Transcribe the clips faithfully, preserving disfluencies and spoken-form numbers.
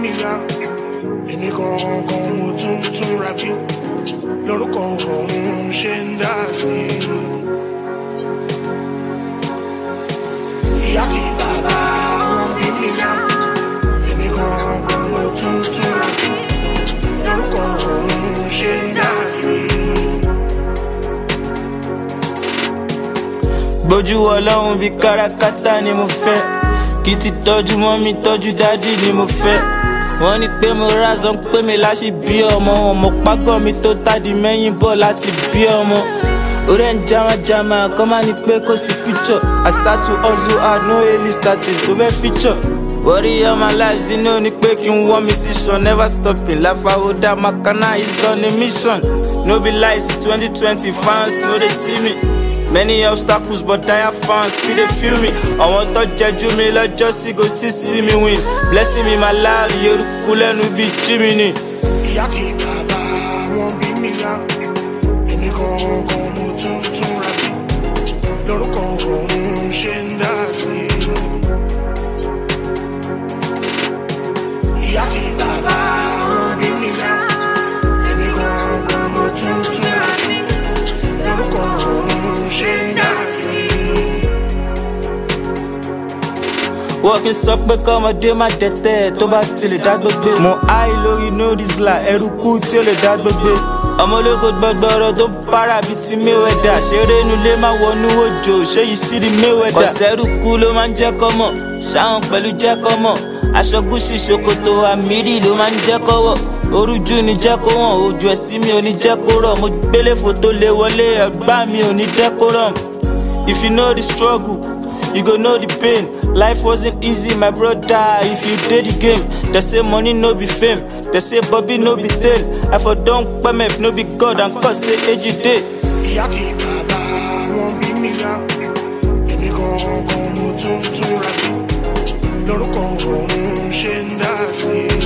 mi lá. Èmi gangan mo tún tún ra bí. Lórúkọ ọ̀hún ṣe ń dá sí i. Ìyá àti bàbá wọn bí mi lá. Èmi gangan mo tún tún ra bí. Lórúkọ ọ̀hún ṣe ń dá sí i. Bójú Ọlọ́run bí kárakáta ni mo fẹ́. Kí ti tọ́jú mọ́ mi tọ́jú dádì ni mo fẹ́. Wọ́n ní pé mo rázán pé mi láṣì bí ọmọ. Ọmọ págọ́ mi tó tádì mẹ́yìn bọ̀ láti bí ọmọ. Orí ẹ̀ ń jama jama kọ́ máa ní pé kò sí future. I start to hustle hard, no early status, tó fẹ́ feature. Worry all my life, you know ní pé kí n wọ́n mi sí ṣan. Never stopping, láfàwọ́dà Makana is on a mission. No be lies, it's twenty twenty, fans no dey see me. Many obstacles, but dire fans still they feel me. I want to judge me, like just go still see me win. Blessing me, my life, you're cool and be Jiminy. Ìyá àti bàbá wọn bí mi lá. Èmi gangan mo tún tún ra bí. Lórúkọ ọ̀hún ṣe ń dá sí i. Ìyá àti bàbá wọn bí mi lá. Èmi gangan mo tún tún ra bí. Lórúkọ ọ̀hún ṣe ń dá sí i. Walking sọ pé kọ́mọdé má dẹ̀tẹ̀ tó bá ti lè dá gbogbo. Mo háì lórí no diesel ẹrú kú tí ó lè dá gbogbo. Ọmọ ológo gbọgbọrọ tó ń para bíi ti Mayweather. Ṣeré inú ilé máa wọnú òjò, ṣé yìí sí di Mayweather. Kọ̀sẹ́rù kú ló máa ń jẹ́ kọ́mọ̀, ṣáwọn pẹ̀lú jẹ́ kọ́mọ̀. Aṣọ gúúsì ṣòkòtò àmìrì ló máa ń jẹ́ kọ́wọ̀. Orújú ni jẹ́ kó wọ̀n, ojú ẹ̀sìn mi ò ní jẹ́ kó rọ̀. Mo gbélé fòtó lé wọlé, ẹ̀gbá mi ò ní decorum. If you know the struggle, you go know the pain. Life wasn't easy, my brother, if you did the game. They say money no be fame, they say Bobby no be tail. I for don't pay if no be God and cause say age you day. Ìyá àti bàbá wọn bí mi lá. Èmi gangan mo tún tún ra bí. Lórúkọ ọ̀hún ṣe ń dá sí i.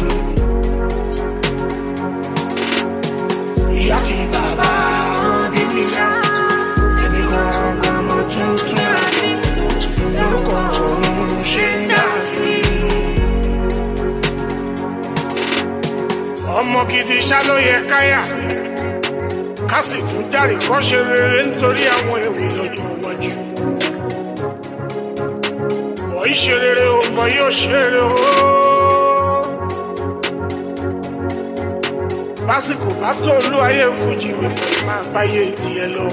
Ìyá àti bàbá wọn bí mi lá. Èmi gangan mo tún tún ra bí. Lórúkọ ọ̀hún ṣe ń dá sí i. Ọmọ gidi ṣá ló yẹ káyà. Ká sì tún járe kọ́ ṣe rere nítorí àwọn èrè lọ́jọ́ iwájú. Bọ̀ í ṣe rere o, bọ̀ yóò ṣe rere o. Básìkò bá tó olú ayé fújì mi máa báyé tiẹ̀ lọ.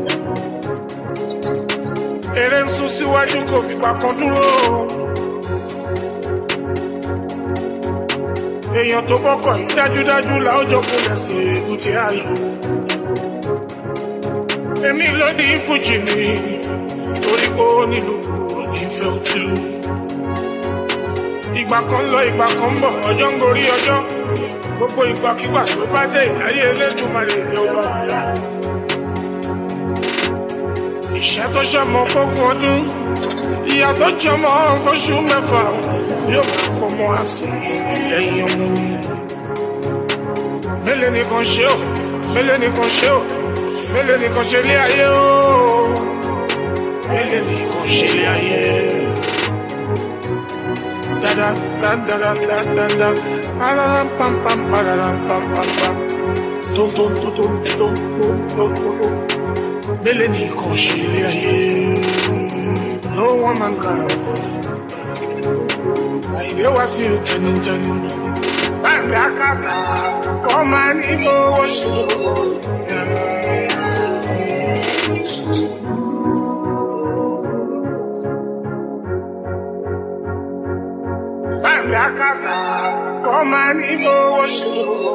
Eré ń sún síwájú kò fìgbà kan dúró. Èèyàn tó bọ́kọ̀ yìí dájúdájú láwùjọ kò lẹ̀ sí èbúté ayọ̀. Èmi ló ní fújì mi torí kó nílùú onífẹ́ òtú. Ìgbà kan lọ ìgbà kan bọ̀, ọjọ́ ń gorí ọjọ́. Gbogbo ìgbàkígbà tó bá dé ìdáyé Elédùmarè ní ọba ọ̀la. Ìṣẹ́ tó ṣọmọ fógún ọdún, ìyà tó jọmọ fóṣù mẹ́fà, yóò máa pọ̀ mọ́ àsì lẹ́yìn ọmọ mi. Mélòó nìkan ṣe ó, mélòó nìkan ṣe ó, mélòó nìkan ṣe lé ayé ó, mélòó nìkan ṣe lé ayé. Dada dada dada dada, pararam pam pam pararam pam pam pam, tom tom tom tom tom tom tom tom. Mélòó nìkan ṣe lé ayé. No one man can. Àìdé wá sí tẹnutẹnu. Báńkì àkàsà fọ́ọ̀mà ní fowó ṣòro. Báńkì àkàsà fọ́ọ̀mà ní fowó ṣòro.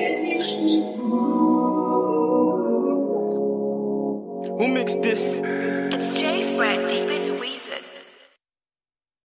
Who makes this?